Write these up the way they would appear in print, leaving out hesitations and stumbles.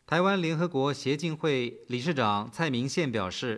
台湾联合国协进会理事长蔡明宪表示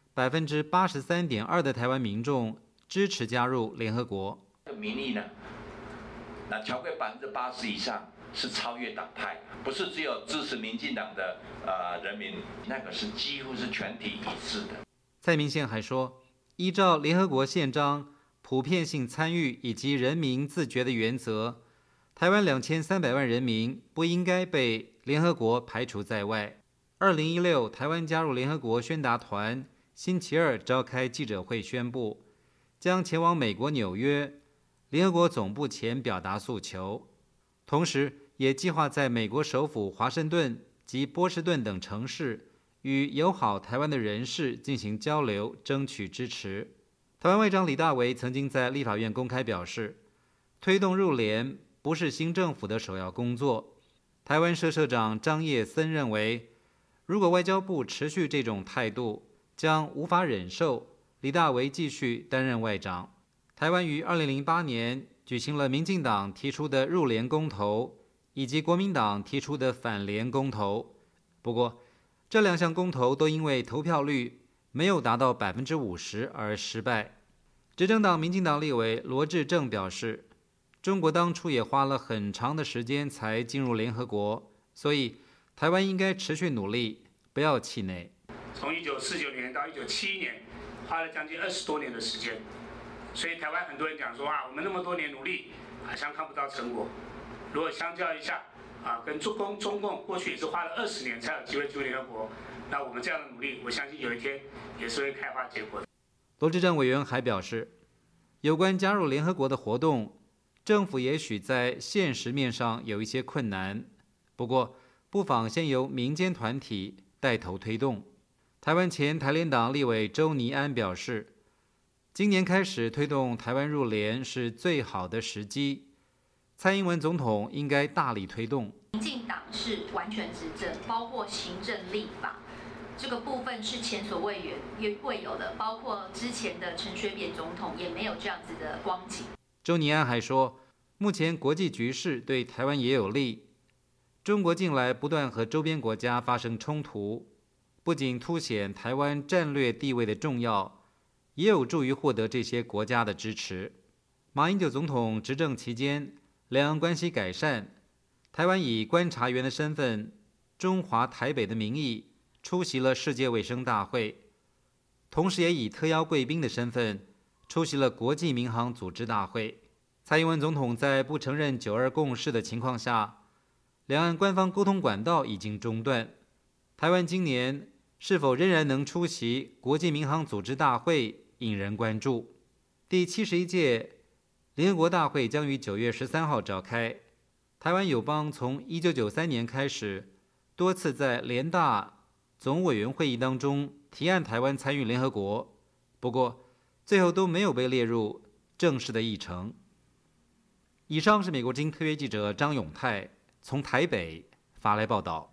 ，83.2%的台湾民众支持加入联合国。 民意呢，那超过80%以上是超越党派，不是只有支持民进党的人民，那个是几乎是全体一致的。 蔡明宪还说，依照联合国宪章普遍性参与以及人民自决的原则，台湾2300万人民不应该被联合国排除在外。2016台湾加入联合国宣达团星期二召开记者会宣布，将前往美国纽约联合国总部前表达诉求，同时也计划在美国首府华盛顿及波士顿等城市与友好台湾的人士进行交流，争取支持。台湾外长李大维曾经在立法院公开表示，推动入联不是新政府的首要工作。台湾社社长张业森认为，如果外交部持续这种态度，将无法忍受李大维继续担任外长。台湾于2008年举行了民进党提出的入联公投，以及国民党提出的反联公投。不过，这两项公投都因为投票率没有达到50%而失败。执政党民进党立委罗致政表示，中国当初也花了很长的时间才进入联合国，所以台湾应该持续努力，不要气馁。 从1949年到1971年，花了将近20多年的时间，所以台湾很多人讲说我们那么多年努力，好像看不到成果。如果相较一下跟中共过去也是花了20年才有机会进入联合国，那我们这样的努力，我相信有一天也是会开花结果的。 罗致政委员还表示，有关加入联合国的活动，政府也许在现实面上有一些困难，不过不妨先由民间团体带头推动。台湾前台联党立委周倪安表示，今年开始推动台湾入联是最好的时机，蔡英文总统应该大力推动。 民进党是完全执政，包括行政立法，这个部分是前所未有的，包括之前的陈水扁总统也没有这样子的光景。 周倪安还说，目前国际局势对台湾也有利，中国近来不断和周边国家发生冲突，不仅凸显台湾战略地位的重要，也有助于获得这些国家的支持。马英九总统执政期间，两岸关系改善，台湾以观察员的身份，中华台北的名义出席了世界卫生大会，同时也以特邀贵宾的身份出席了国际民航组织大会。蔡英文总统在不承认9·2共识的情况下，两岸官方沟通管道已经中断。台湾今年是否仍然能出席国际民航组织大会引人关注。第71届联合国大会将于9月13号召开。台湾友邦从1993年开始，多次在联大总委员会议当中提案台湾参与联合国，不过最后都没有被列入正式的议程。以上是美国之音特约记者张永泰从台北发来报道。